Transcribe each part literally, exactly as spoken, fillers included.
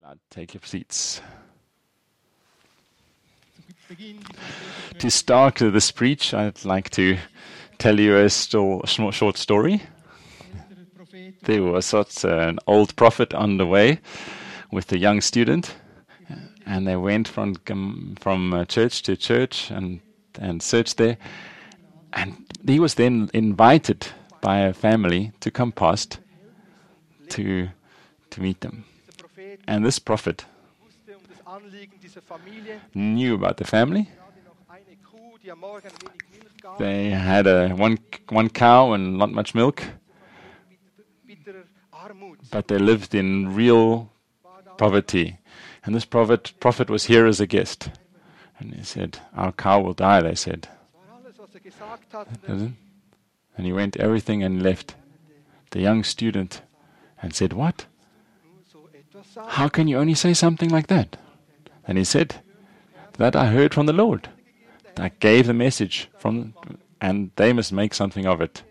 Uh, take your seats. To start uh, this preach, I'd like to tell you a sto- sh- short story. There was such an old prophet on the way with a young student, and they went from um, from uh, church to church and and searched there. And he was then invited by a family to come past to to meet them. And this prophet knew about the family. They had a one one cow and not much milk, but they lived in real poverty. And this prophet prophet was here as a guest, and he said, "Our cow will die." They said, and he went everything and left. The young student and said, "What? How can you only say something like that?" And he said, "That I heard from the Lord. I gave the message from, and they must make something of it."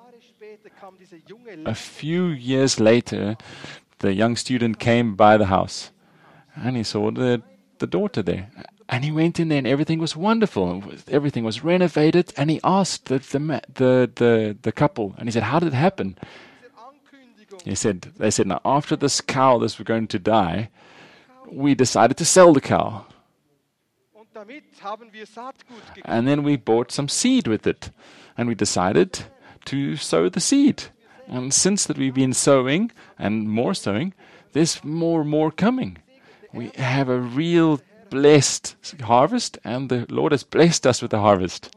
A few years later, the young student came by the house, and he saw the, the daughter there. And he went in there, and everything was wonderful. Everything was renovated, and he asked the the the the, the couple, and he said, "How did it happen?" He said, "They said, now after this cow that was going to die, we decided to sell the cow, and then we bought some seed with it, and we decided to sow the seed. And since that we've been sowing and more sowing, there's more and more coming. We have a real blessed harvest, and the Lord has blessed us with the harvest."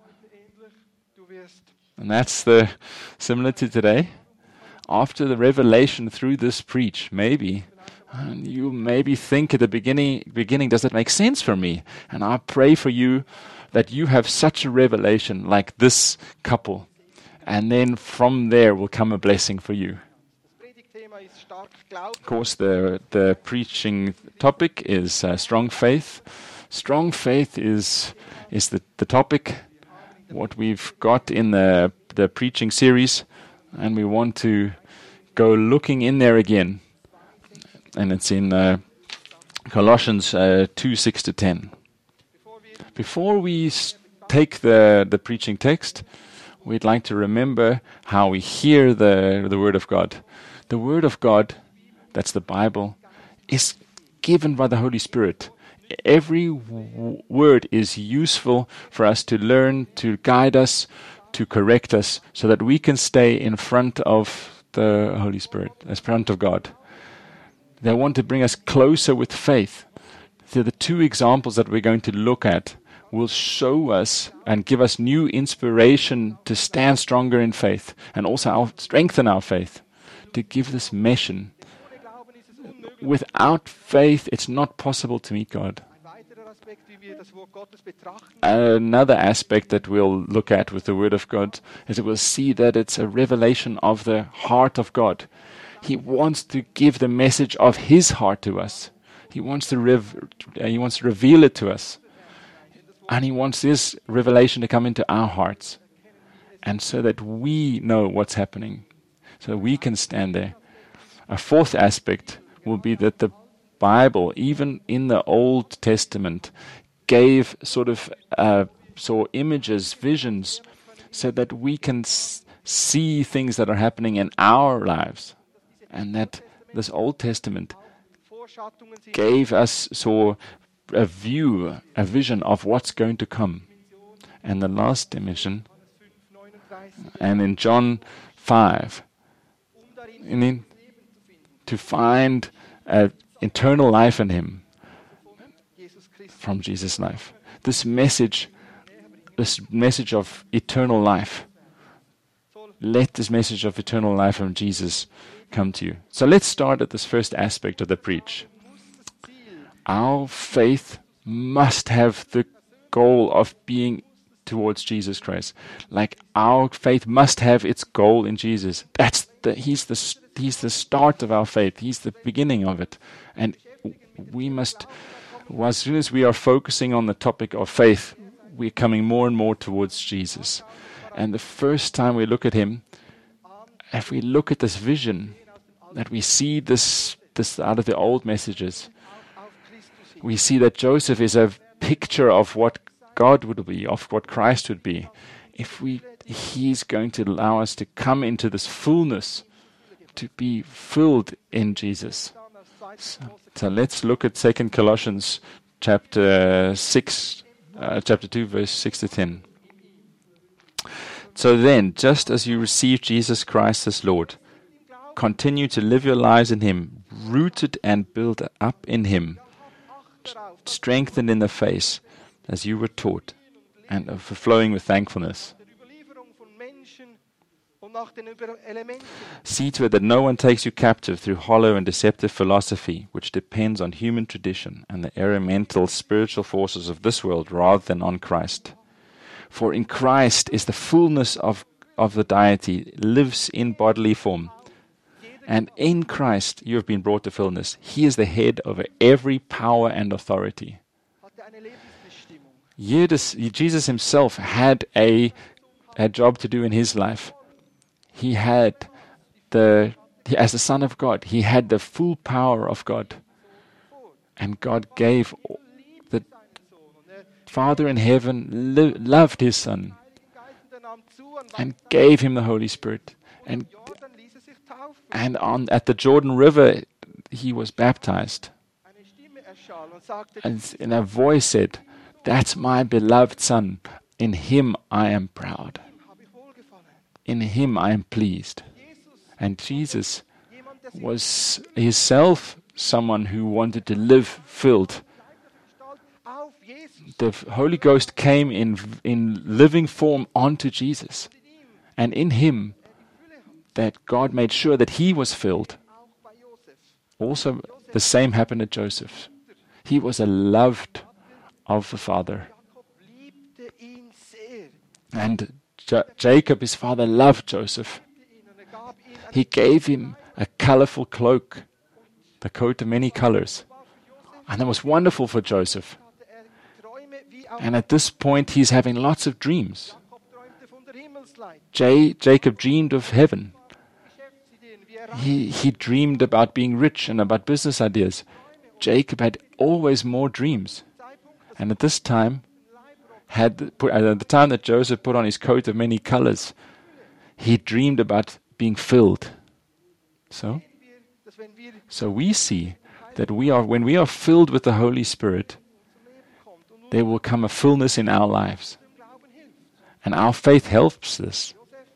And that's the similar to today. After the revelation through this preach, maybe and you maybe think at the beginning, beginning, does that make sense for me? And I pray for you that you have such a revelation like this couple, and then from there will come a blessing for you. Of course, the the preaching topic is uh, strong faith. Strong faith is is the, the topic, what we've got in the the preaching series, and we want to go looking in there again. And it's in uh, Colossians uh, two, six to ten. Before we s- take the, the preaching text, we'd like to remember how we hear the, the Word of God. The Word of God, that's the Bible, is given by the Holy Spirit. Every w- word is useful for us to learn, to guide us, to correct us, so that we can stay in front of the Holy Spirit, in front of God. They want to bring us closer with faith. So the two examples that we're going to look at will show us and give us new inspiration to stand stronger in faith, and also our, strengthen our faith, to give this mission. Without faith, it's not possible to meet God. Another aspect that we'll look at with the Word of God is that we'll see that it's a revelation of the heart of God. He wants to give the message of His heart to us. He wants to rev- uh, He wants to reveal it to us, and He wants this revelation to come into our hearts, and so that we know what's happening, so we can stand there. A fourth aspect will be that the Bible, even in the Old Testament, gave sort of uh, saw images, visions, so that we can s- see things that are happening in our lives. And that this Old Testament gave us so a view, a vision of what's going to come. And the last dimension, and in John five, in in, to find uh, eternal life in Him from Jesus' life. This message, this message of eternal life, let this message of eternal life from Jesus come to you. So let's start at this first aspect of the preach. Our faith must have the goal of being towards Jesus Christ. Like our faith must have its goal in Jesus. That's the He's the He's the start of our faith. He's the beginning of it. And we must, as soon as we are focusing on the topic of faith, we're coming more and more towards Jesus. And the first time we look at Him, if we look at this vision, that we see this this out of the old messages, We see that Joseph is a picture of what God would be, of what Christ would be. If we, He's going to allow us to come into this fullness, to be filled in Jesus. So, so let's look at Second Colossians chapter six, uh, chapter two, verse six to ten. So then, just as you received Jesus Christ as Lord, continue to live your lives in Him, rooted and built up in Him, strengthened in the faith, as you were taught, and overflowing with thankfulness. See to it that no one takes you captive through hollow and deceptive philosophy, which depends on human tradition and the elemental spiritual forces of this world rather than on Christ. For in Christ is the fullness of, of the deity, lives in bodily form. And in Christ you have been brought to fullness. He is the head over every power and authority. Jesus himself had a, a job to do in his life. He had the, as the Son of God, he had the full power of God. And God gave, the Father in heaven lo- loved his Son and gave him the Holy Spirit. And and on at the Jordan River, he was baptized. And, and a voice said, "That's my beloved Son. In him I am proud. In him I am pleased." And Jesus was himself someone who wanted to live filled. The Holy Ghost came in in living form onto Jesus. And in him, that God made sure that he was filled. Also, the same happened at Joseph. He was a loved of the Father. And J- Jacob, his father, loved Joseph. He gave him a colorful cloak, the coat of many colors. And that was wonderful for Joseph. And at this point, he's having lots of dreams. J- Jacob dreamed of heaven. He, he dreamed about being rich and about business ideas. Jacob had always more dreams. And at this time, had put, at the time that Joseph put on his coat of many colors, he dreamed about being filled. So, so we see that we are, when we are filled with the Holy Spirit, there will come a fullness in our lives. And our faith helps this.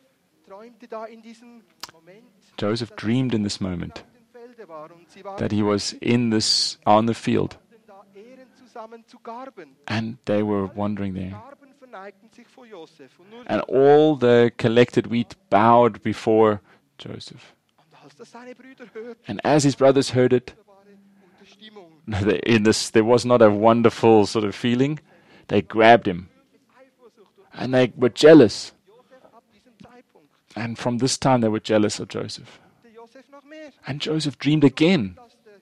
Joseph dreamed in this moment that he was in this on the field, and they were wandering there. And all the collected wheat bowed before Joseph. And as his brothers heard it, in this, there was not a wonderful sort of feeling. They grabbed him. And they were jealous. And from this time they were jealous of Joseph. And Joseph dreamed again.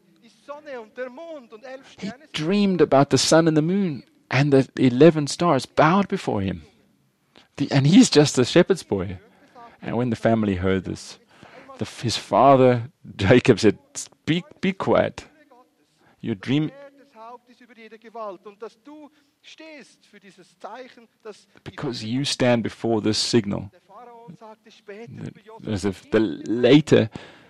He dreamed about the sun and the moon, and the eleven stars bowed before him. The, and he's just a shepherd's boy. And when the family heard this, the, his father, Jacob, said, be, be quiet. Your dream... Because you stand before this signal. The, the later,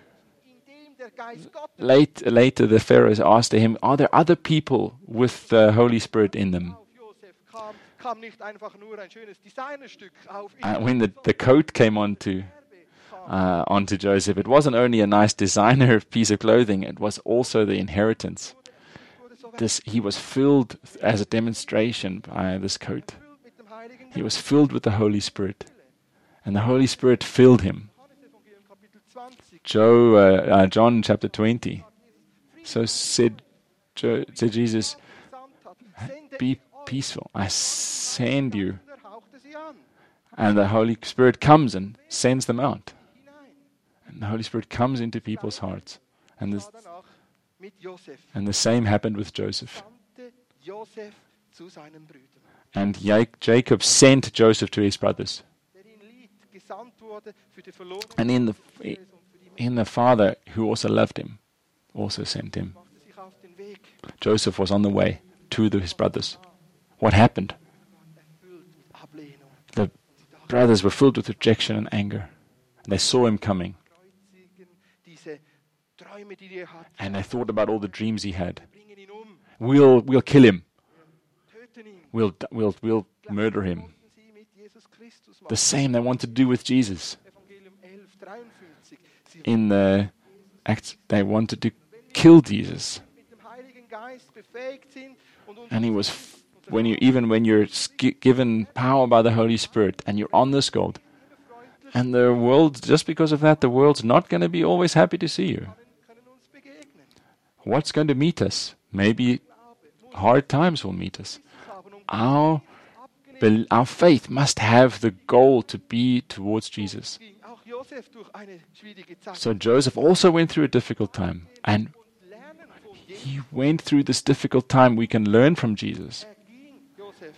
late, later the Pharaohs asked him, are there other people with the Holy Spirit in them? And when the, the coat came onto, uh, onto Joseph, it wasn't only a nice designer piece of clothing, it was also the inheritance. This, he was filled as a demonstration by this coat. He was filled with the Holy Spirit. And the Holy Spirit filled him. Joe, uh, uh, John chapter twenty. So said, Jo- said Jesus, be peaceful. I send you. And the Holy Spirit comes and sends them out. And the Holy Spirit comes into people's hearts. And this, and the same happened with Joseph. And Jacob sent Joseph to his brothers. And in the in the father who also loved him, also sent him. Weg. Joseph was on the way to the, his brothers. What happened? Erfüllt mit Ablehnung. The brothers were filled with rejection and anger. They saw him coming, Kreuzigen, diese Träume, die er hat. and they thought about all the dreams he had. Bringen ihn um. We'll, we'll kill him. Töten ihn. We'll, d- we'll, we'll murder him. Wollten sie mit Jesus Christus The machen. same they want to do with Jesus. Evangelium elf dreiundfünfzig. Sie In the Acts, they wanted to kill Jesus. mit dem Heiligen Geist befähigt sind und uns And he was, f- when you, even when you're sk- given power by the Holy Spirit and you're on this gold, and the world, just because of that, the world's not going to be always happy to see you. können uns begegnen. What's going to meet us? Maybe hard times will meet us. Haben und Our, bel- our faith must have the goal to be towards Jesus. ging auch Josef durch eine schwierige Zeit. So Joseph also went through a difficult time, and Lernen von Jesus. he went through this difficult time. We can learn from Jesus. Er ging, Josef,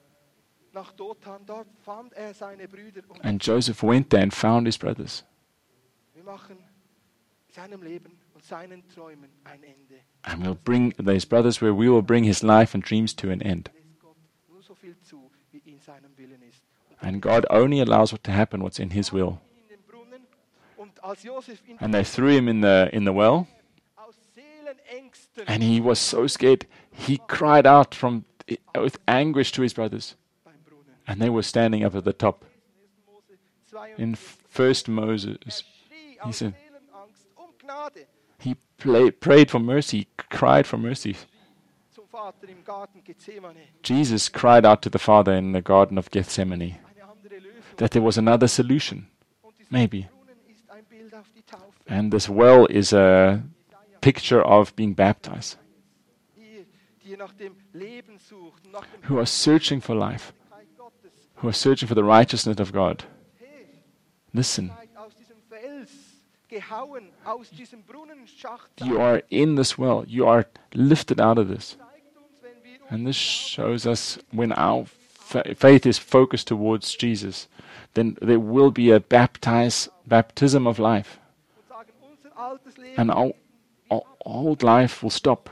nach Dothan. Dort fand er seine Brüder. Und And Joseph went there and found his brothers. wir machen seinem Leben und seinen Träumen ein Ende. And we'll bring these brothers where we will bring his life and dreams to an end. Lässt Gott nur so viel zu, wie in seinem Willen ist. And God only allows what to happen what's in his will. In den Brunnen. Und als Josef in And they threw him in the in the well, aus Seelenängsten and he was so scared. He cried out from with anguish to his brothers, beim Brunnen. and they were standing up at the top. Mose zweiundvierzig. In First Moses, Er schrie he aus said Seelenangst um Gnade he play, prayed for mercy, cried for mercy. zum Vater im Garten Gethsemane. Jesus cried out to the Father in the Garden of Gethsemane Eine andere Lösung. that there was another solution, Und dieser maybe. Brunnen ist ein Bild auf die Taufe. And this well is a picture of being baptized, Die, die nach dem Leben sucht, nach dem who are searching for life, Herrlichkeit Gottes. who are searching for the righteousness of God. Hey, Listen, seid aus diesem Fels gehauen, aus diesem Brunnenschacht. you are in this well. You are lifted out of this. Zeigt uns, wenn wir uns And this shows us when our fa- faith is focused towards Jesus, then there will be a baptize, baptism of life. und sagen, unser altes Leben And our, our old life will stop.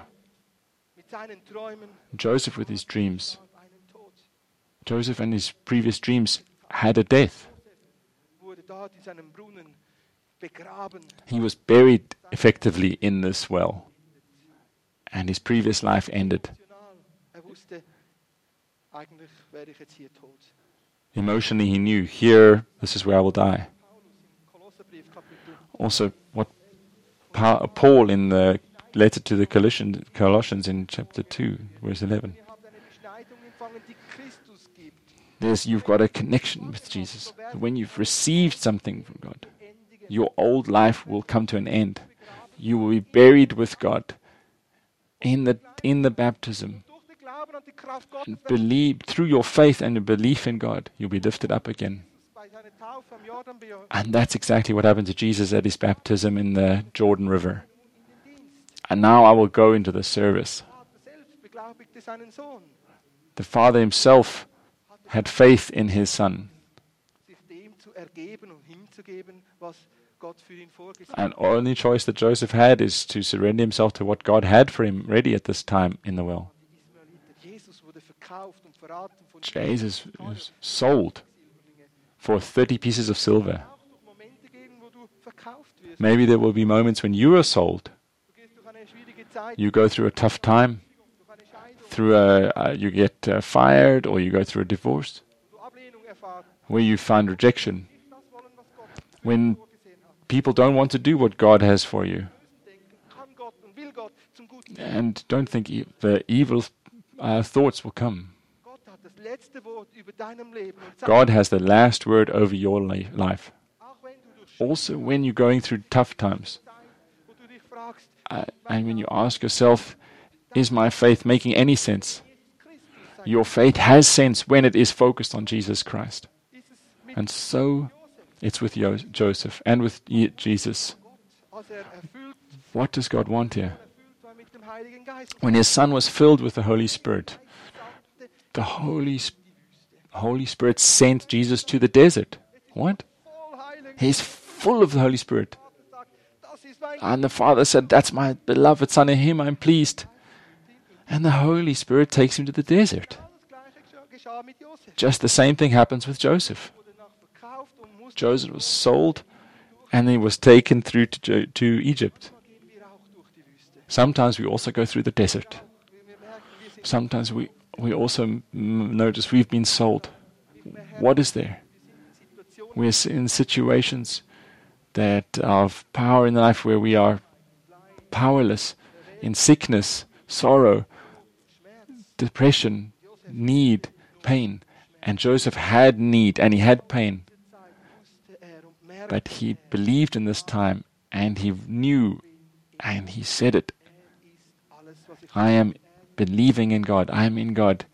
mit seinen Träumen Joseph with his dreams. einen Tod Joseph and his previous dreams had a death. wurde dort in seinem Brunnen begraben. He was buried effectively in this well. And his previous life ended. Emotional. Er wusste, eigentlich wäre ich jetzt hier tot. Emotionally, he knew, here, this is where I will die. Paulus im Kolosserbrief Kapitel Also, what pa- Paul in the letter to the Colossians, Colossians in chapter two, verse eleven, ihr habt eine Beschneidung empfangen, die Christus gibt. there's, you've got a connection with Jesus. When you've received something from God, your old life will come to an end. You will be buried with God in the, in the baptism. Durch den Glauben an die Kraft Gottes And believe, through your faith and your belief in God, you'll be lifted up again. bei seiner Taufe am Jordanbach And that's exactly what happened to Jesus at his baptism in the Jordan River. And now I will go into the service. Vater selbst beglaubigte seinen Sohn, The Father himself had faith in his Son. sich dem zu ergeben und hinzugeben, was Gott für ihn vorgesehen And hat. only choice that Joseph had is to surrender himself to what God had for him ready at this time in the well. Die Ismaeliten. Jesus wurde verkauft und verraten von Jesus was sold for thirty pieces of silver. auch durch Momente gehen, wo du verkauft wirst. Maybe there will be moments when you are sold. Du gehst durch eine schwierige Zeit, You go through a tough time, durch eine Scheidung, through a, uh, you get uh, fired, or you go through a divorce, wo du Ablehnung erfahren. where you find rejection, Nicht das wollen, was Gott when vorgesehen hat. people don't want to do what God has for you. Denken, kann Gott und will Gott zum Guten. And don't think e- the evil uh, thoughts will come. Gott hat das letzte Wort über deinem Leben und sagt, God has the last word over your li- life. auch wenn du durch Also, when you're going through tough times, Zeit, wo du dich fragst, uh, and when you ask yourself, is my faith making any sense? Christus sein, Your faith has sense when it is focused on Jesus Christ. ist es mit And so it's with Yo- Joseph and with Ye- Jesus. Gott, als er erfüllt, What does God want here? erfüllt war mit dem Heiligen Geist. When his son was filled with the Holy Spirit, Sagte, the Holy, Sp- Holy Spirit sent Jesus to the desert. What? voll Heiligen He's full of the Holy Spirit. Geist, sagt, das ist mein And the Father said, that's my beloved Son, in him I'm pleased. And the Holy Spirit takes him to the desert. Genau das Gleiche geschah- geschah mit Josef. Just the same thing happens with Joseph. Wurde noch verkauft und musste Joseph was sold and he was taken through to, Jo- to Egypt. gehen wir auch durch die Wüste. Sometimes we also go through the desert. Wir wir merken, wir sind Sometimes we, we also mm, notice we've been sold. What is there? in Situationen, We're s- in situations that are of power in life where we are powerless, in sickness, sorrow, Schmerz. depression, need, pain. And Joseph had need and he had pain, Zeit wusste er und merkte, but he believed in this time and he knew and he said it. er ist alles, was ich I am believing in God. I am in God.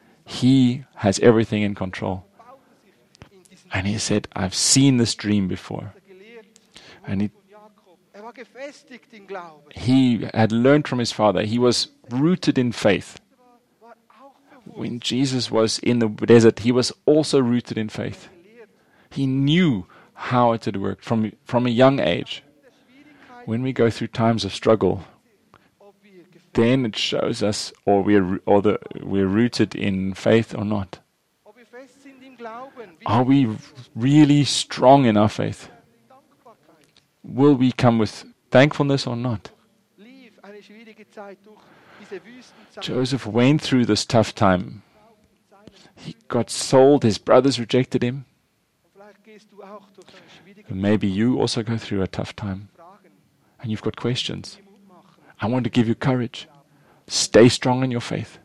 He has everything in control. baute sich in diesen And he said, I've seen this dream before. gelehrt And he, von Jakob. Er war gefestigt im Glauben. he had learned from his father. He was rooted in faith. Er war auch bewusst When Jesus was in the desert, he was also rooted in faith. gelehrt. He knew how it had worked from, from a young age. Der Schwierigkeit, When we go through times of struggle, ob wir gefestigt, then it shows us, or we're, or the, we're rooted in faith or not. ob wir fest sind im Glauben, wie Are we really strong in our faith? die Dankbarkeit. Will we come with thankfulness or not? Lief eine schwierige Zeit durch diese Wüstenzeit. Joseph went through this tough time. He got sold, his brothers rejected him. Und vielleicht gehst du auch durch eine schwierige And maybe you also go through a tough time Fragen, and you've got questions. die Mut machen. I want to give you courage. Stay strong in your faith.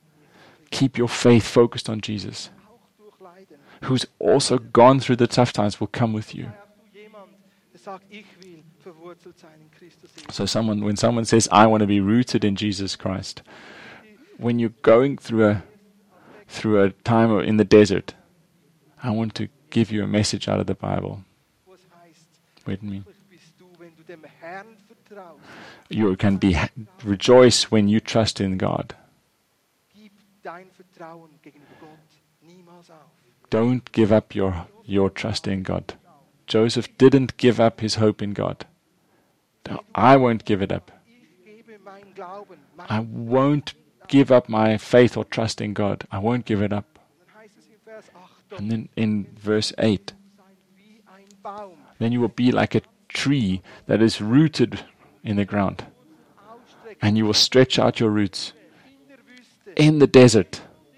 Keep your faith focused on Jesus, Auch durch Leiden. who's also gone through the tough times, will come with you. Sei auch du jemand, der sagt, ich will verwurzelt sein in Christus Jesus. So someone, when someone says, I want to be rooted in Jesus Christ, when you're going through a through a time or in the desert, I want to give you a message out of the Bible. Wo es heißt, With me. glücklich bist du, wenn du dem Herrn vertraust. You can be ha- rejoice when you trust in God. Gib dein Vertrauen gegenüber Gott niemals auf. Don't give up your your trust in God. Joseph didn't give up his hope in God. No, I won't give it up. Ich gebe mein Glauben, mein I won't give up my faith or trust in God. I won't give it up. Dann heißt es in Vers acht, And then in verse eight, sein wie ein Baum, then you will be like a tree that is rooted in the ground, ausstrecken and you will stretch out your roots in der Wüste. in the desert.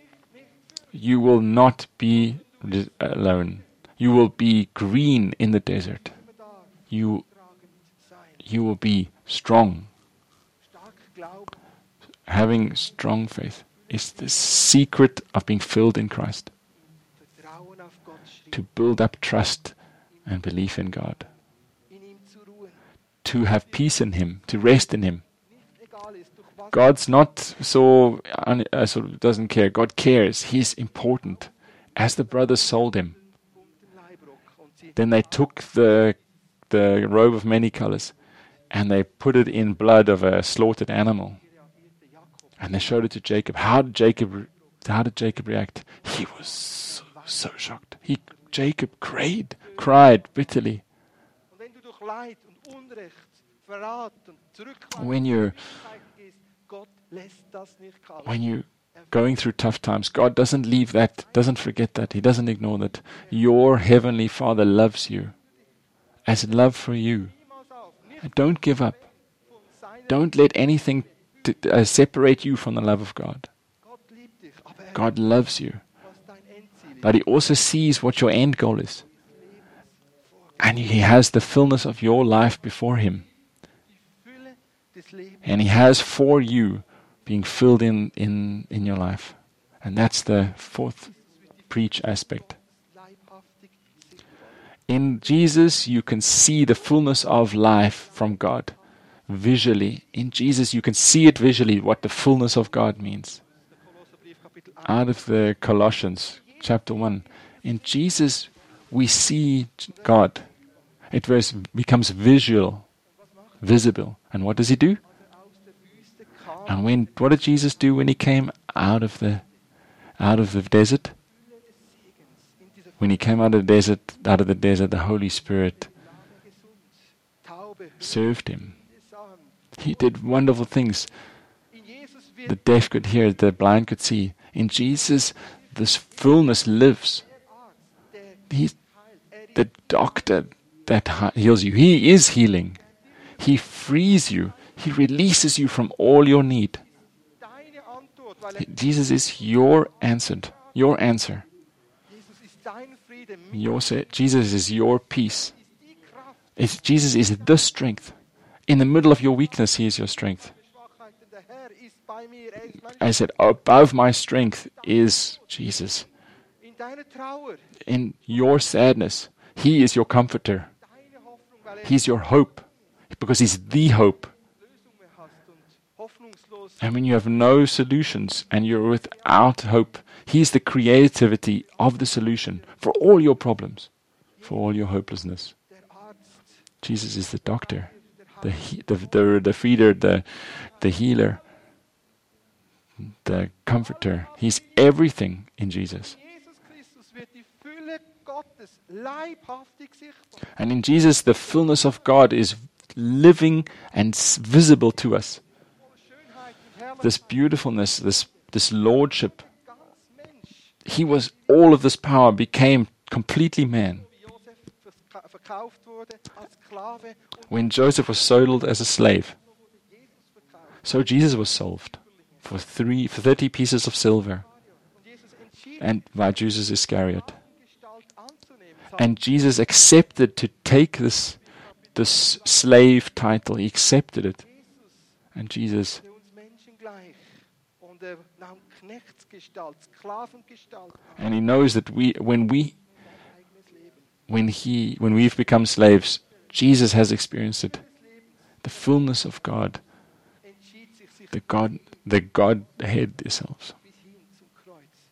You will not be dis- alone. You will be green in the desert. Immer da, You tragend sein. you will be strong. Stark glauben, Having strong faith is the secret of being filled in Christ. Vertrauen auf Gott stehen, To build up trust and belief in God. in ihm zu ruhen. To have peace in Him. To rest in Him. Nicht egal ist, durch was God's not so, un, uh, so doesn't care. God cares. He's important. As the brothers sold him, bunten Leibrock und sie then they took the the robe of many colors and they put it in blood of a slaughtered animal reagierte Jakob. and they showed it to Jacob. How did Jacob re- how did Jacob react? He was so, so shocked. He Jacob cried, cried bitterly. Und wenn du durch Leid und Unrecht, Verrat und Zurückweisung When you're gehst, Gott lässt das nicht kalt. when you going through tough times, God doesn't leave that, doesn't forget that. He doesn't ignore that. Your heavenly Father loves you. As love for you. Niemals auf, nicht And don't give up. von seiner Don't let anything t- t- uh, separate you from the love of God. Gott liebt dich, aber er God loves you. was dein Endziel ist. But He also sees what your end goal is. And He has the fullness of your life before Him. Die Fülle des Lebens. And He has for you being filled in, in, in your life. And that's the fourth preach aspect. Leibhaftig sichtbar. In Jesus, you can see the fullness of life from God visually. In Jesus, you can see it visually, what the fullness of God means. Der Kolosserbrief Kapitel eins. Out of the Colossians, chapter one. In Jesus, we see God. It was, becomes visual, visible. And what does He do? Aus der Wüste kam And when, what did Jesus do when He came out of the, out of the desert? Fülle des Segens. In dieser When He came out of the desert, out of the desert, the Holy Spirit Lage gesund. Taube, served Him. Hörende sahen. He did wonderful things. In Jesus the deaf could hear, the blind could see. In Jesus, this fullness lives. He's the doctor that he- heals you. He is healing. He frees you. He releases you from all your need. Deine Antwort, weil er, Jesus is your answered, your answer. Jesus ist dein Friede, mit Your sa- Jesus is your peace. ist die Kraft It's, Jesus is the strength. In the middle of your weakness, He is your strength. der Schwachheiten. Der Herr ist bei mir. Er ist mein I said, above my strength is Jesus. in deiner Trauer, In your sadness, He is your comforter. deine Hoffnung, weil er He's your hope, because He's the hope. Lösung mehr hast und hoffnungslos. And when you have no solutions and you're without hope, He's the creativity of the solution for all your problems, for all your hopelessness. Der Arzt, Jesus is the doctor, the he, the, the the feeder, the the healer, the comforter. He's everything in Jesus. Jesus Christus wird die Fülle Gottes leibhaftig sichtbar. And in Jesus, the fullness of God is living and s- visible to us. Voller Schönheit und Herrlichkeit, This beautifulness, this this lordship. ganz Mensch. He was all of this power became completely man. Wie Josef verka- verkauft wurde als Sklave und When Joseph was sold as a slave, so wurde Jesus verkauft. so Jesus was sold for three for thirty pieces of silver, Und Jesus entschied, and by Judas Iscariot. Gestalt anzunehmen. Sagt, And Jesus accepted to take this this slave title. He accepted it. And Jesus, er uns Menschen gleich. Und er nahm Knechtsgestalt, Sklavengestalt an and he knows that we when we sein eigenes Leben. when he when we've become slaves, Jesus has experienced it. Des Lebens The fullness of God, entschied sich, sich the God the Godhead itself. bis hin zum Kreuz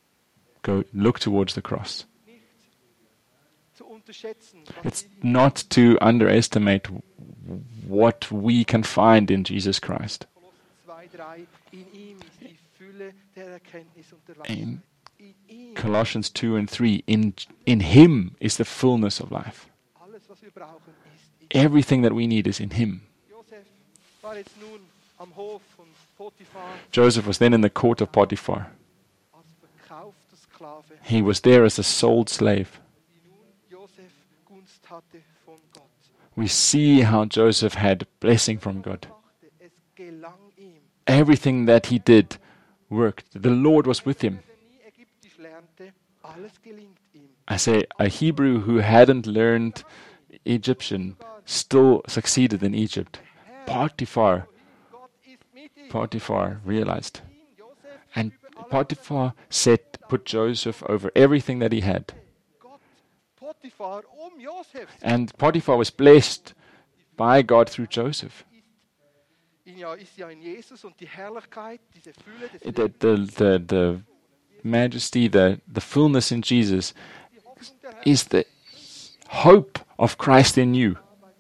Go look towards the cross. nicht zu unterschätzen, was It's wir not to underestimate what we can find in Jesus Christ. Kolosser zwei, drei, in ihm ist die Fülle der Erkenntnis und der In Weisheit. In ihm Colossians two and three, in in Him is the fullness of life. alles, was wir brauchen, ist in Everything that we need is in Him. Josef war jetzt nun am Hof von Potiphar Joseph was then in the court of Potiphar. als verkaufter Sklave, He was there as a sold slave. wie nun Josef Gunst hatte von Gott. We see how Joseph had blessing from God. Machte, es gelang ihm. Everything that he did worked. The Lord was with him. Der nie Ägyptisch lernte, alles gelingt ihm. I say, a Hebrew who hadn't learned Egyptian still succeeded in Egypt. Potiphar, Gott ist mit ihm. Potiphar realized. Ihn, Josef, And über alle Potiphar set, put Joseph over everything that he had. Gott, Potiphar um Josef. And Potiphar was blessed by God through Joseph. Ihn ja, ist ja in Jesus und die Herrlichkeit, diese Fülle des The, Lebens, the, the, the majesty, the, the fullness in Jesus die Hoffnung der Herrlichkeit. is the hope of Christ in you.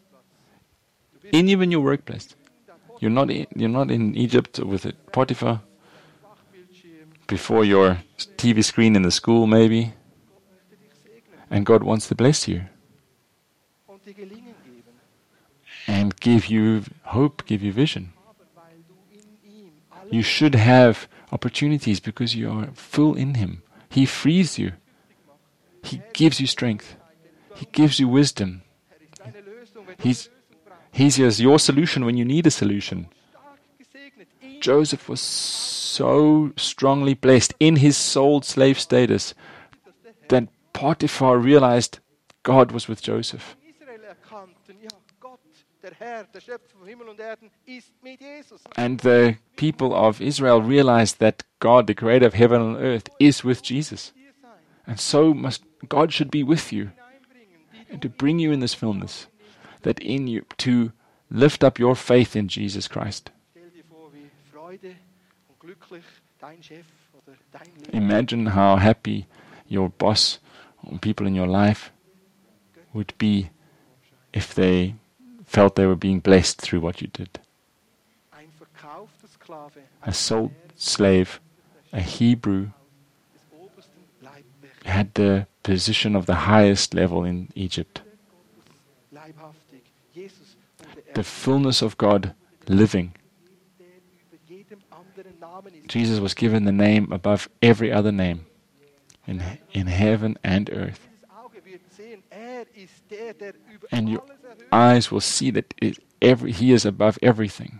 In even your workplace. You're not in, you're not in Egypt with a Potiphar Bildschirm. before your T V screen in the school maybe, Gott möchte dich segnen and God wants to bless you und dir Gelingen geben, and give you hope, give you vision. aber weil du in ihm alles You should have opportunities because you are full in Him. He frees you. He gives you strength. He gives you wisdom. Herr ist deine Lösung, wenn du He's- eine Lösung brauchst. He's just your solution when you need a solution. Stark gesegnet. In Joseph was so strongly blessed in his sold slave status that Potiphar realized God was with Joseph. Israel erkannten, ja, Gott, der Herr, der Schöpfer von Himmel und Erden, ist mit Jesus. And the people of Israel realized that God, the creator of heaven and earth, is with Jesus. Dir sein, And so must God should be with you hineinbringen, die and to bring you in this fullness, that in you, to lift up your faith in Jesus Christ. Stell dir vor, wie Freude und glücklich dein Chef oder dein Leben Imagine how happy your boss or people in your life would be if they felt they were being blessed through what you did. ein verkaufter Sklave, A sold slave, a Hebrew, des obersten Leibwächters, had the position of the highest level in Egypt. leibhaftig. Jesus wurde The er, fullness of God living. der über jedem anderen anderen Namen ist. Jesus was given the name above every other name in, in heaven and earth. Dieses Auge wird sehen, er ist der, der über And your alles erhöht. eyes will see that it, every, He is above everything.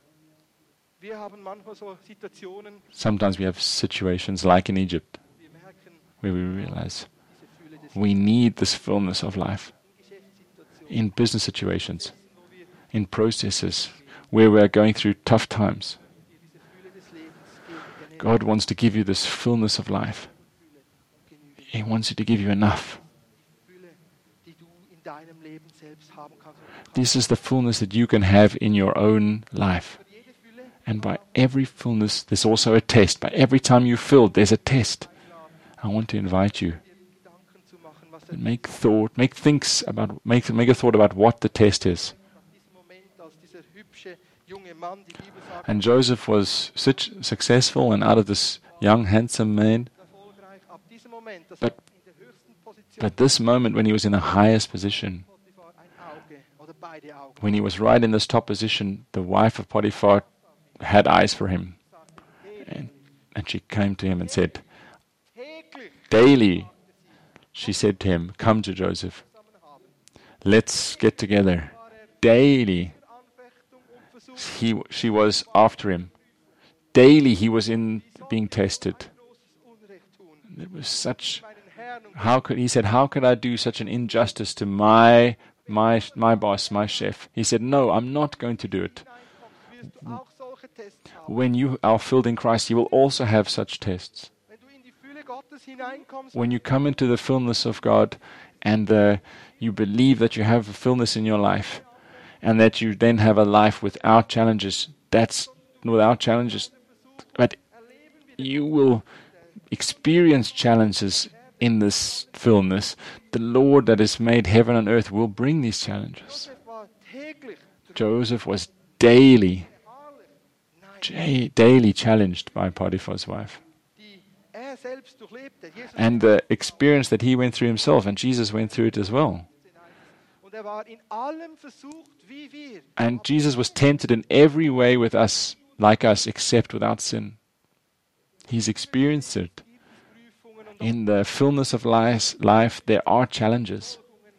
Wir haben manchmal so Situationen, Sometimes we have situations like in Egypt wir merken where we realize diese Fülle des we need this fullness of life Geschäftssituationen, in business situations, wo wir in processes where we are going through tough times. dir diese Fülle des Lebens geben, denn er God wants to give you this fullness of life. genügt. He wants you to give you enough. Fülle, die du in deinem Leben selbst haben kannst. Und This is the fullness that you can have in your own life. für jede Fülle And by every fullness, there's also a test. By every time you fill, there's a test. I want to invite you dir Gedanken zu machen, was er and make thought, make thinks about, make make a thought about what the test is. nach diesem Moment, als dieser hübsche junge Mann, die Bibel sagt, And Joseph was such successful, and out of this young, handsome man, erfolgreich, ab diesem Moment, dass But- er in der höchsten Position but this moment when he was in the highest position, Potiphar ein Auge oder beide Augen when he was right in this top position, the wife of Potiphar had eyes for him. And, and she came to him and said, täglich daily, she said to him, come to Joseph. zusammen haben. Let's get together. Daily, Anfechtung und Versuch, he, she was after him. Daily, he was in being tested. großes Unrecht tun. It was such. Meinen Herrn und How could he said? How could I do such an injustice to my my my boss, my chef? He said, no, I'm not going to do it. hineinkommst, wirst du auch solche Tests haben. When you are filled in Christ, you will also have such tests. Wenn du in die Fülle Gottes hineinkommst, When you come into the fullness of God, and uh, you believe that you have a fullness in your life, and that you then have a life without challenges. That's without challenges, but you will experience challenges in this fullness. The Lord that has made heaven and earth will bring these challenges. Josef war täglich, Joseph was daily, herrlich, ja- nein, daily challenged by Potiphar's wife. die er selbst durchlebte. Jesus And the experience that he went through himself, and Jesus went through it as well. und er war in allem versucht, wie wir. And Jesus was tempted in every way with us, like us, except without sin. He's experienced it. Prüfungen und In the fullness of life, life, there are challenges.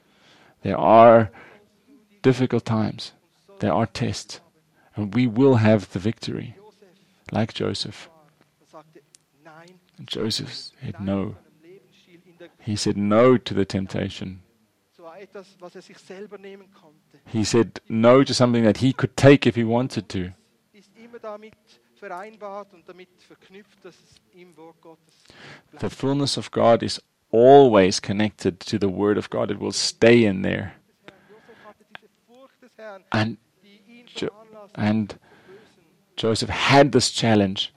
There are difficult times. There are tests. And we will have the victory, Josef like Joseph. er sagte nein And Joseph said nein no. zu einem Lebensstil in der He said no to the temptation. so etwas, was er sich selber nehmen konnte, He said no to something that he could take if he wanted to. ist immer damit vereinbart und damit verknüpft, dass es im Wort Gottes The bleibt. fullness of God is always connected to the Word of God. It will stay in there. Josef hatte diese Furcht des Herrn, And die ihn Jo- veranlasste, and zu bösen. Joseph had this challenge,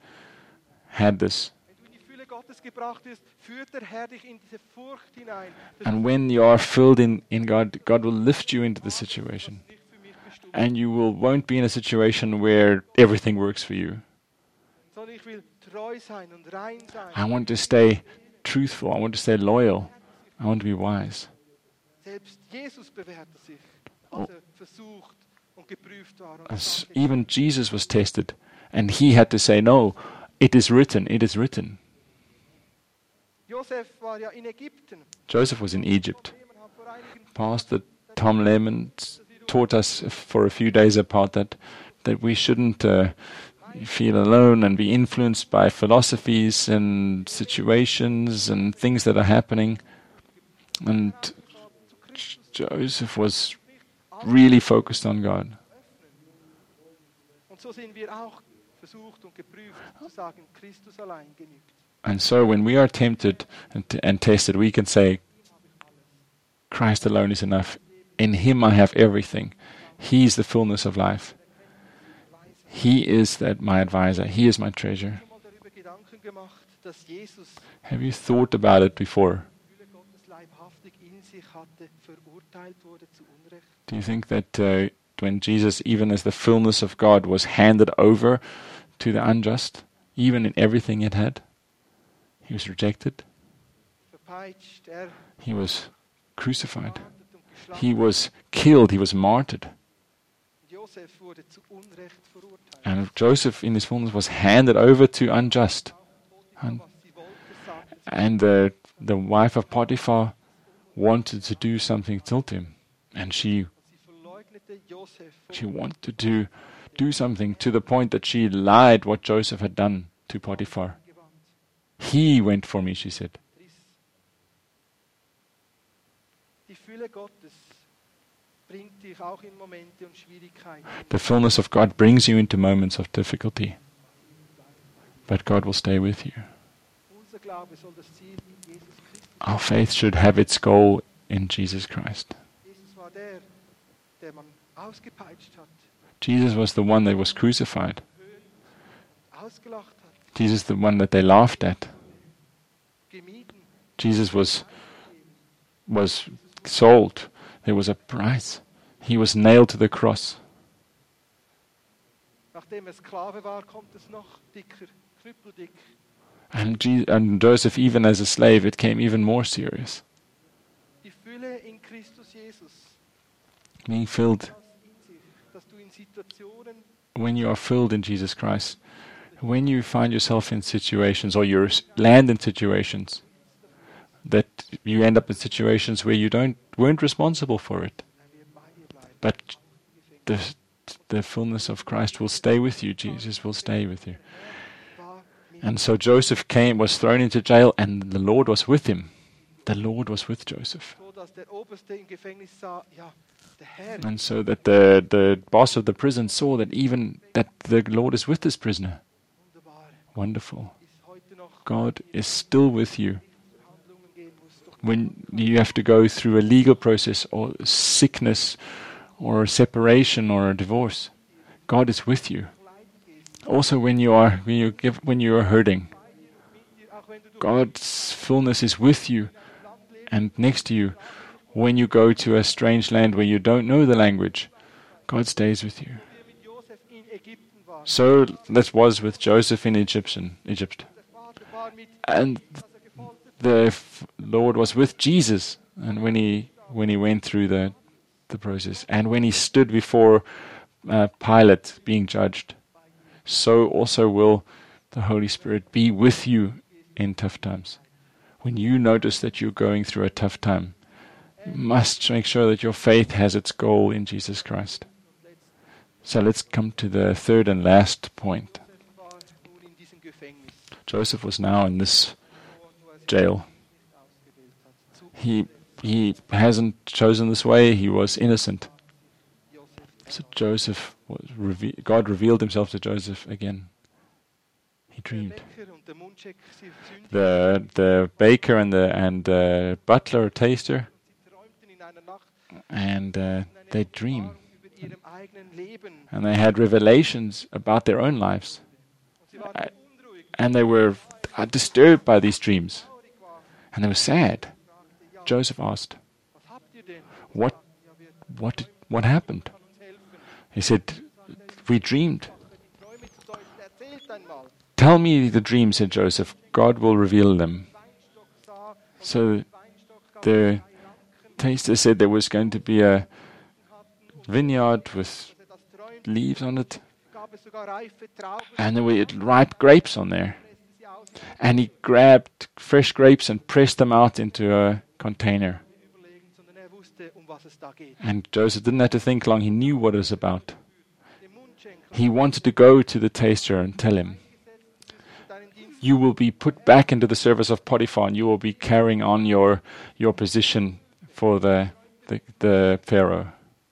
had this. Wenn du in die Fülle Gottes gebracht wirst, führt der Herr dich in diese Furcht hinein. Das And when you are filled in, in God, God will lift you into the situation. ist nicht für mich bestimmt, And you will, won't be in a situation where everything works for you. sondern ich will treu sein und rein sein. I want to stay truthful. I want to stay loyal. I want to be wise. Selbst Jesus bewährte sich, als er versucht und geprüft war. Und er As sagte, even Jesus was tested, and he had to say, no, it is written, it is written. Josef war ja in Ägypten. Joseph was in Egypt. Lehmann hat vor einigen Pastor Tom Lehman taught us for a few days apart that, that we shouldn't uh, feel alone and be influenced by philosophies and situations and things that are happening. And J- Joseph was really focused on God. Und so sind wir auch versucht und geprüft zu sagen, Christus allein genügt. And so when we are tempted and, t- and tested, we can say, Christ alone is enough. In him I have everything. He is the fullness of life. He is that my advisor. He is my treasure. Schon mal darüber Gedanken gemacht, dass Jesus Have you thought about it before? die Fülle Gottes leibhaftig in sich hatte, verurteilt wurde zu Unrecht? Do you think that uh, when Jesus, even as the fullness of God, was handed over to the unjust, even in everything it had, he was rejected, Verpeitscht, er he was crucified, gemartert und geschlagen. he was killed, he was martyred. Und Josef Josef wurde zu Unrecht verurteilt. And Joseph, in his fullness, was handed over to unjust. And, Was sie wollte, sagte sie. and the, the wife of Potiphar wanted to do something to him. And she, Sie verleugnete Josef vor she wanted to do something to the point that she lied what Joseph had done to Potiphar. gewandt. He went for me, she said. Triss. Die Fülle Gottes bringt dich auch in Momente und Schwierigkeiten. The fullness of God brings you into moments of difficulty. But God will stay with you. Unser Glaube soll das Ziel in Jesus Christus. Our faith should have its goal in Jesus Christ. Jesus war der, der man ausgepeitscht hat, Jesus was the one that was crucified. ausgelacht hat, Jesus the one that they laughed at. gemieden. Jesus was was sold. There was a price. He was nailed to the cross. Nachdem er Sklave war, kommt es noch dicker, knüppeldick. And, Je- and Joseph, even as a slave, it came even more serious. Die Fülle in Christus Jesus, Being filled, das in sich, dass du in Situationen when you are filled in Jesus Christ, when you find yourself in situations or you land in situations that you end up in situations where you don't weren't responsible for it, wenn wir bei dir bleiben. but the the fullness of Christ will stay with you. Jesus will stay with you. War mit And so Joseph came, was thrown into jail, and the Lord was with him. The Lord was with Joseph. so, dass der Oberste im Gefängnis sah, ja, der Herr, And so that the, the boss of the prison saw that even that the Lord is with this prisoner. wunderbar, Wonderful. ist heute noch God is still with you. Verhandlungen gehen muss. Durch When you have to go through a legal process or sickness or a separation or a divorce, God is with you. Also when you are when you give when you are hurting, mit dir, auch wenn du durch God's fullness is with you ein Land lebst, and next to you. When you go to a strange land where you don't know the language, God stays with you. wie er mit Josef in Ägypten war. So that was with Joseph in Egyptian, Egypt. Der Vater war mit, And dass er gefoltert the f- Lord was with Jesus, and when he when he went through the the process, and when he stood before uh, Pilate being judged, so also will the Holy Spirit be with you in tough times. When you notice that you're going through a tough time, you must make sure that your faith has its goal in Jesus Christ. So let's come to the third and last point. Josef war nun in diesem Gefängnis, Joseph was now in this wo er sich jail. nicht ausgewählt hat. Zu He he hasn't chosen this way. He was innocent. Josef. So Joseph was reve- God revealed himself to Joseph again. He Der dreamed. Bäcker und der Mundschenk, sie zündeten, The the baker and the and the butler taster, sie träumten in einer Nacht and uh, eine they dream, Offenbarung über ihrem eigenen Leben. and they had revelations about their own lives, Und sie waren I- unruhig, and they were uh, disturbed by these dreams, traurig waren. and they were sad. Fragte, ja, Joseph asked, was habt ihr denn? "What Ja, wir what did- what happened?" können uns helfen. He said, "We dreamed." Die Träume zu deuten, erzählt einmal. Tell me the dream, said Joseph. God will reveal them. Weinstock sah, So Weinstock gab the drei Ranken, taster said there was going to be a hatten, vineyard with dass er das träumte, leaves on it, gab es sogar reife Trauben, and there were ripe grapes on there. presste sie aus. And he grabbed fresh grapes and pressed them out into a container. Überlegen, sondern er wusste, um was es da geht. And Joseph didn't have to think long. He knew what it was about. Dem Mundschenk He wanted to go to the taster and tell him, eingesetzt, für deinen Dienst you will be put back into the service of Potiphar, and you will be carrying on your your position for the the, the Pharaoh.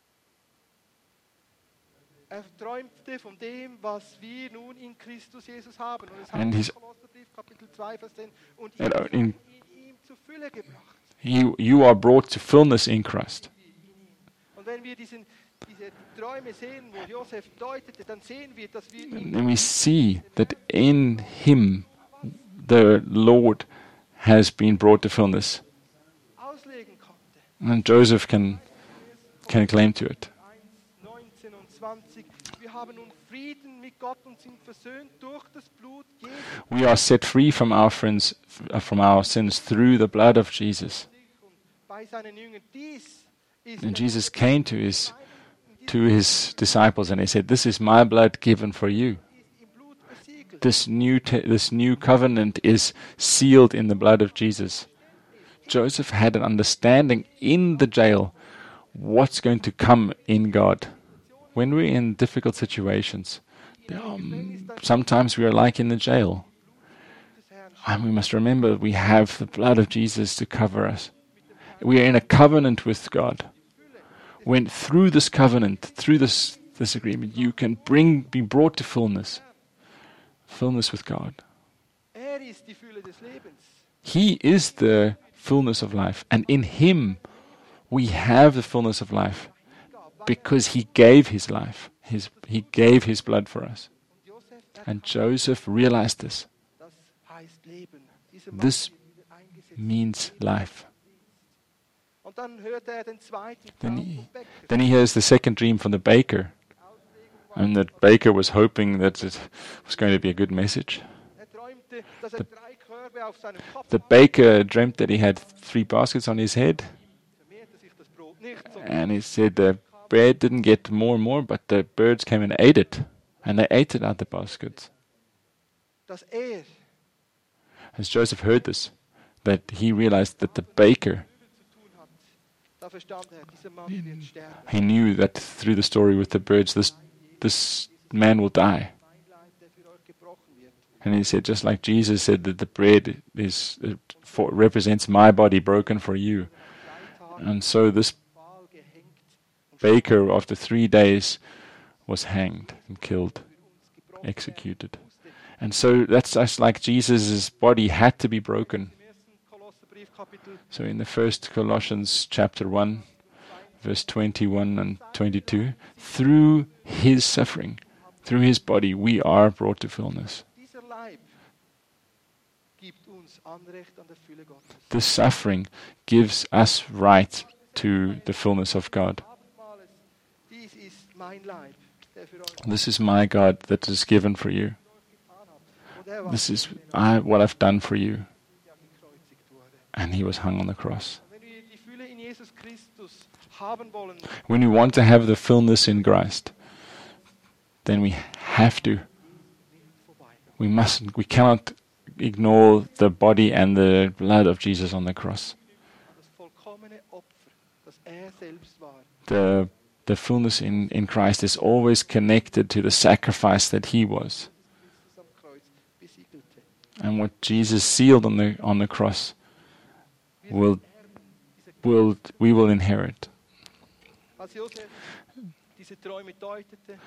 Er träumte von dem, was wir nun in Christus Jesus haben. Und es And heißt he's- im Kolosserbrief, Kapitel zwei, Vers zehn, und And, ihr uh, seid in- in ihm zur Fülle gebracht. You you are brought to fullness in Christ. Und wenn wir diesen, diese Träume sehen, wo Josef deutete, dann sehen wir, dass wir And ihn then we see that in Him, the Lord has been brought to fullness, auslegen konnte. and Joseph can can claim to it. eins, neunzehn und zwanzig. Wir haben nun Frieden mit Gott und sind versöhnt durch das Blut Jesu. We are set free from our friends, uh, from our sins through the blood of Jesus. Und bei seinen Jüngern. Dies ist And der Jesus came to His in to his disciples and he said, "This is my blood given for you." ist im Blut besiegelt. This new te- this new covenant is sealed in the blood of Jesus. Joseph had an understanding in the jail what's going to come in God. When we're in difficult situations, um, sometimes we are like in the jail. Des Herrn And we must remember we have the blood of Jesus to cover us. We are in a covenant with God. When through this covenant, through this, this agreement, you can bring be brought to fullness. Fullness with God. Er ist die Fülle des Lebens. He is the fullness of life. And in Him we have the fullness of life. Because He gave His life. His, he gave His blood for us. Und Josef, er, And Joseph realized this. das heißt Leben. Diese Macht This wird wieder eingesetzt. means life. Und dann hört er den zweiten Then Traum he, vom Bäcker. then he hears the second dream from the baker. And the baker was hoping that it was going to be a good message. Er träumte, dass er drei Körbe auf seinem Kopf The baker dreamt that he had three baskets on his head. vermehrte sich das Brot nicht, sondern And he said the bread didn't get more and more, but the birds came and ate it. And they ate it out the baskets. dass er As Joseph heard this, that he realized that the baker, zu tun hat. Da verstand er, dieser Mann wird sterben. he knew that through the story with the birds, this, this man will die. Mein Leib, der für euch gebrochen wird. And he said, just like Jesus said that the bread is uh, for, represents my body broken for you. Drei Tage And so this Pfahl gehängt und baker, after three days, was hanged and killed, für uns gebrochen executed. werden musste. And so that's just like Jesus' body had to be broken. Im ersten Kolosserbrief Kapitel So in the first Colossians chapter one, verse twenty-one and twenty-two, through His suffering, through His body, we are brought to fullness. dieser Leib gibt uns Anrecht an der Fülle Gottes. This suffering gives us right to the fullness of God. Abendmahles, dies ist mein Leib, der für euch This is my God that is given for you. getan hat. Und er war This is I, what I've done for you. der gekreuzigt wurde. And He was hung on the cross. Wenn wir die Fülle in Jesus Christus haben wollen, When we want to have the fullness in Christ, then we have to, nicht vorbei. we mustn't, we cannot ignore the body and the blood of Jesus on the cross. Das vollkommene Opfer, das er selbst war. The, the fullness in, in Christ is always connected to the sacrifice that He was. Christus am Kreuz besiegelte. And what Jesus sealed on the, on the cross, will, will, we will inherit. Als Josef diese Träume deutete,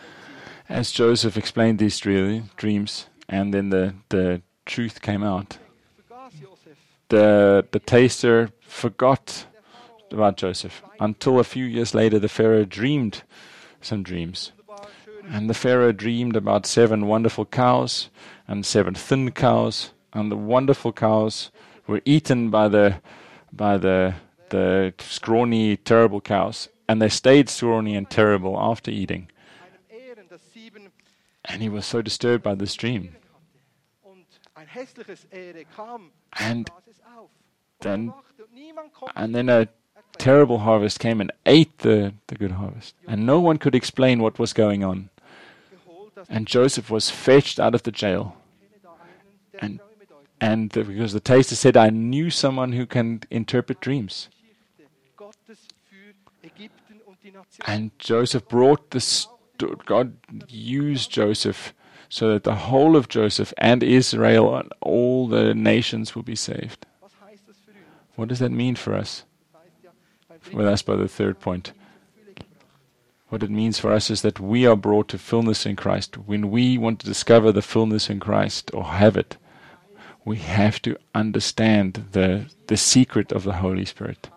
As Joseph explained these dre- dreams, and then the, the truth came out, vergaß Josef, the, the taster forgot about Joseph until a few years later the Pharaoh dreamed some dreams. wunderbar schöne And the Pharaoh dreamed about seven wonderful cows and seven thin cows, and the wonderful cows were eaten by the by the the scrawny, terrible cows, and they stayed scrawny and terrible after eating. einem Ehren, das sieben And he was so disturbed by this dream. Ehren hatte. Und ein hässliches Ehre kam, And aß es auf. Und then- er wachte, und niemand konnte And then a terrible harvest came and ate the, the good harvest. And no one could explain what was going on. geholt, dass And Joseph was fetched out of the jail. kenne da einen, der And- Träume deutet. And the, because the taster said, I knew someone who can interpret dreams. Geschichte Gottes für Ägypten und die Nation. And Joseph brought this, God used Joseph so that the whole of Joseph and Israel and all the nations will be saved. Was heißt das für uns? What does that mean for us? Das heißt ja, beim Well, that's by the third point. Fülle gebracht. What it means for us is that we are brought to fullness in Christ. When we want to discover the fullness in Christ or have it, we have to understand the, the secret of the Holy Spirit.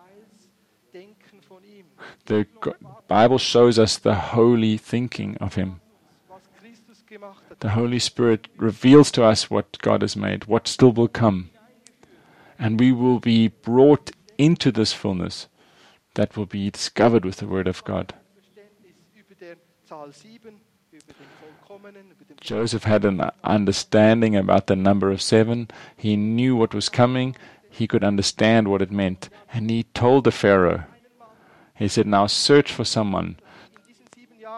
Denken von ihm. The Go- Bible shows us the holy thinking of Him. Was Christus gemacht hat. The Holy Spirit reveals to us what God has made, what still will come. And we will be brought into this fullness that will be discovered with the Word of God. Verständnis über der Zahl sieben, über den Vollkommenen, über den Joseph had an understanding about the number of seven. He knew what was coming. He could understand what it meant. And he told the Pharaoh, he said, now search for someone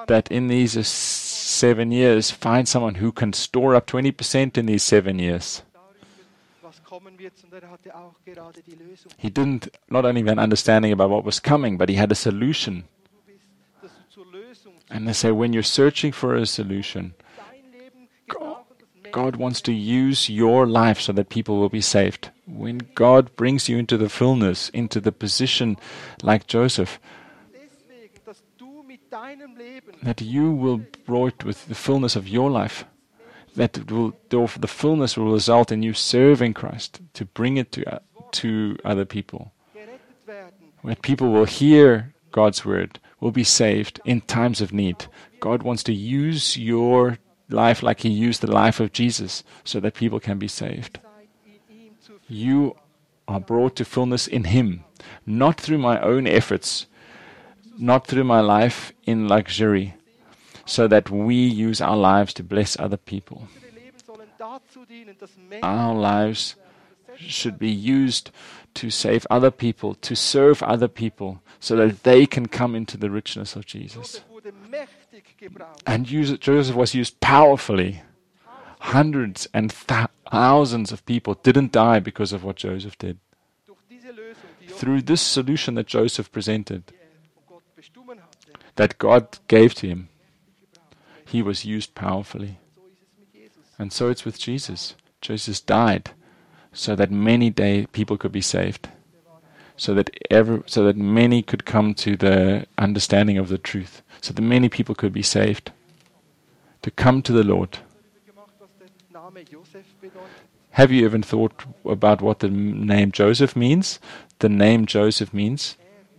that in these uh, seven years, find someone who can store up twenty percent in these seven years. darüber, was kommen wird, sondern er hatte auch gerade die Lösung. He didn't not only have an understanding about what was coming, but he had a solution. Du bist, dass du zur Lösung And they say when you're searching for a solution, dein Leben gebrauchen, dass Menschen God wants to use your life so that people will be saved. When God brings you into the fullness, into the position like Joseph, deswegen, dass du mit deinem Leben that you will be brought with the fullness of your life, that it will, the fullness will result in you serving Christ to bring it to, uh, to other people. gerettet werden. When people will hear God's word, will be saved in times of need. God wants to use your life like he used the life of Jesus so that people can be saved. Seid in ihm zu You are brought to fullness in him, not through my own efforts, not through my life in luxury, so that we use our lives to bless other people. Unsere Leben sollen dazu dienen, dass Menschen Our lives should be used to save other people, to serve other people, so that they can come into the richness of Jesus. Josef wurde mächtig gebraucht. And use- Joseph was used powerfully. Hundreds and th- thousands of people didn't die because of what Joseph did. Durch diese Lösung, die Josef Through this solution that Joseph presented, von Gott bestimmen hatte, that God gave to him, he was used powerfully. so ist es mit Jesus. And so it's with Jesus. Jesus died so that many day people could be saved, so that ever, so that many could come to the understanding of the truth, so that many people could be saved, to come to the Lord. Darüber gemacht, was der Name Josef bedeutet. Have you even thought about what the m- name Joseph means? The name Joseph means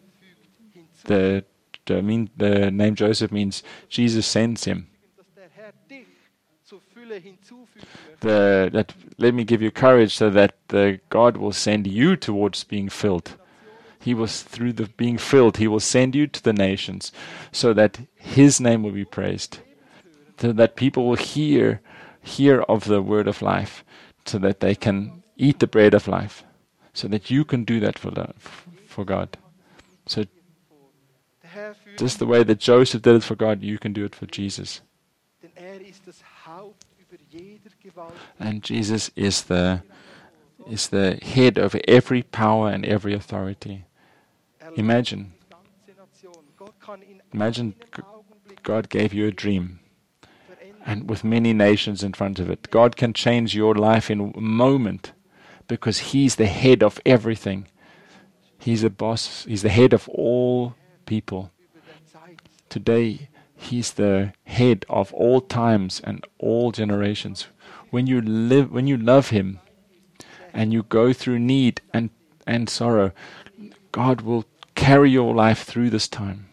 Hinzu, the the mean the name Joseph means Jesus sends him. dass der Herr dich zur Fülle hinzufügen möchte. The that let me give you courage so that the God will send you towards being filled. He was through the being filled, he will send you to the nations so that his name will be praised. So that people will hear hear of the word of life, so that they can eat the bread of life. So that you can do that for the, for God. So Der Herr führt just the way that Joseph did it for God, you can do it for Jesus. denn er ist das Haupt über jeder Gewalt. And Jesus is the is the head over every power and every authority. Er leitet Imagine, die ganze Nation. Gott kann in Imagine einem g- Augenblick God gave you a dream, verändern. and with many nations in front of it, God can change your life in a moment, because He's the head of everything. He's a boss. He's the head of all people. Über der Zeit. Today, He's the head of all times and all generations. When you live, when you love Him, and you go through need and and sorrow, God will carry your life through this time.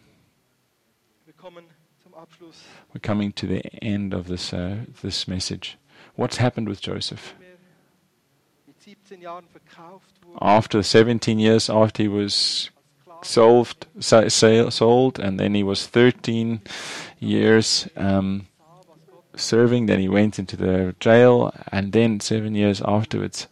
Wir kommen zum Abschluss. We're coming to the end of this uh, this message. What's happened with Joseph? Mehr mit siebzehn Jahren verkauft wurde After seventeen years after he was als Sklave. sold, sa- sa- sold, and then he was thirteen years um, Sah, was Gott serving. Then he went into the jail, and then seven years afterwards,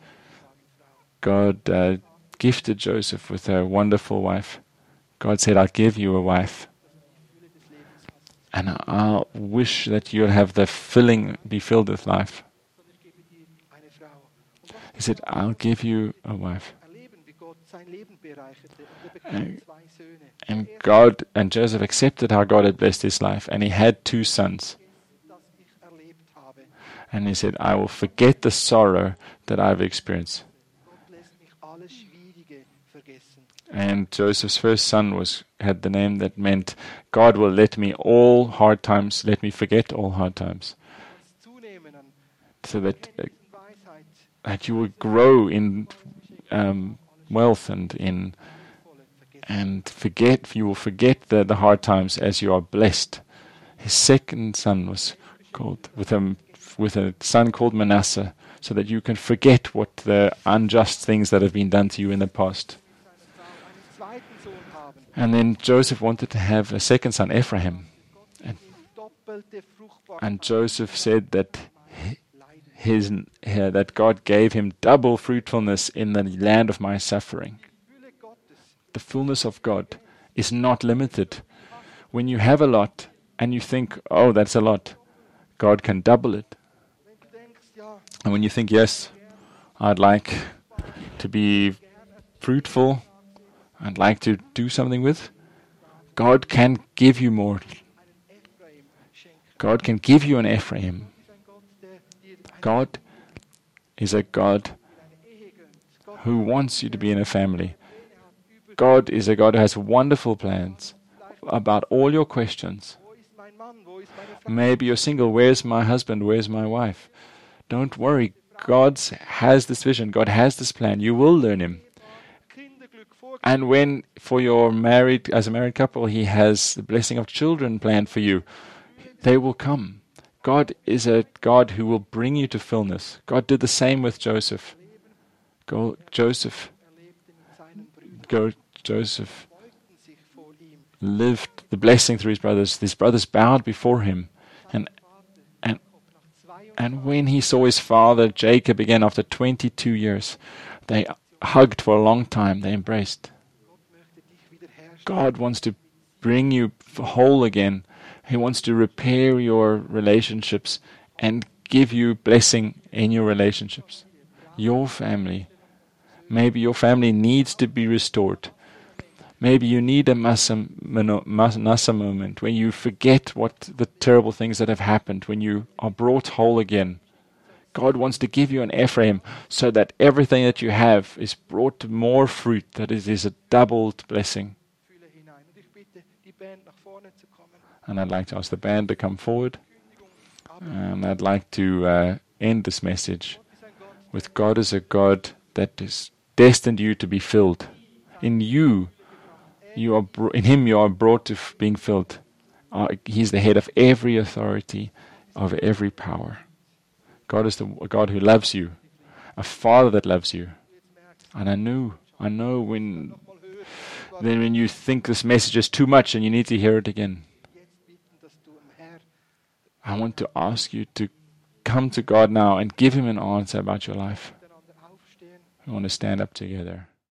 God uh, gifted Joseph with a wonderful wife. God said, "I'll give you a wife, die Fülle des Lebens hast, and I wish that you'll have the filling, be filled with life." sondern ich gebe dir eine Frau. Und was He said, "I'll give you a wife." erleben, wie Gott sein Leben bereicherte. Und er bekam Äh, zwei Söhne. And Der erste, God and Joseph accepted how God had blessed his life, and he had two sons. das ich erlebt habe. And he said, "I will forget the sorrow that I've experienced." Gott lässt mich alles Schwierige vergessen. And Joseph's first son was had the name that meant, "God will let me all hard times, let me forget all hard times," Das Zunehmen an so that uh, Kenntnis und Weisheit, that you will grow in um, wealth and in volle vergessen. and forget you will forget the, the hard times as you are blessed. His second son was called with a with a son called Manasseh, so that you can forget what the unjust things that have been done to you in the past. Seine Frau einen zweiten Sohn haben. And then Joseph wanted to have a second son, Ephraim. Gott And- ihm doppelte Fruchtbarkeit. And Joseph said that Leiden. his uh, that God gave him double fruitfulness in the land of my suffering. Die Fülle Gottes The fullness of God is not limited. When you have a lot, and you think, oh, that's a lot, God can double it. Wenn du denkst, ja, And when you think, yes, I'd like to be fruitful, I'd like to do something with, God can give you more. einen Ephraim schenken. God can give you an Ephraim. Gott ist ein Gott, der dir eine God is a God Ehe gönnt. Gott who wants you to be in a family. Pläne hat über God is a God who has wonderful plans about all your questions. wo ist mein Mann, wo ist meine Frau? Maybe you're single. Where's my husband? Where's my wife? Don't worry. God has this vision. God has this plan. You will learn Him. Kinderglück vor. And when, for your married, as a married couple, He has the blessing of children planned for you, they will come. God is a God who will bring you to fullness. God did the same with Joseph. Go, Joseph, Erlebten in seinen Brüdern, go, Joseph beugten sich vor ihm. lived the blessing through his brothers. His brothers bowed before him. And and and when he saw his father Jacob again after twenty-two years, they hugged for a long time. They embraced. Gott möchte dich wiederherstellen. God wants to bring you whole again. He wants to repair your relationships and give you blessing in your relationships. Your family. Maybe your family needs to be restored. Maybe you need a massa, mano- mas- nasa moment when you forget what the terrible things that have happened, when you are brought whole again. God wants to give you an Ephraim so that everything that you have is brought to more fruit, that it is a doubled blessing. Fühle hinein. Und ich bitte die Band nach vorne zu kommen. And I'd like to ask the band to come forward. Kündigung. And I'd like to uh, end this message Gott ist ein Gott, with God as a God that is destined you to be filled. In you, you are br- in Him you are brought to f- being filled. Uh, he's the head of every authority, of every power. God is the a God who loves you, a Father that loves you. jetzt merkst And I know, I know when du mal hören. Gott then when you think this message is too much and you need to hear it again. jetzt bitten, dass du im Herr I want to ask you to come to God now and give Him an answer about your life. miteinander aufstehen. We want to stand up together.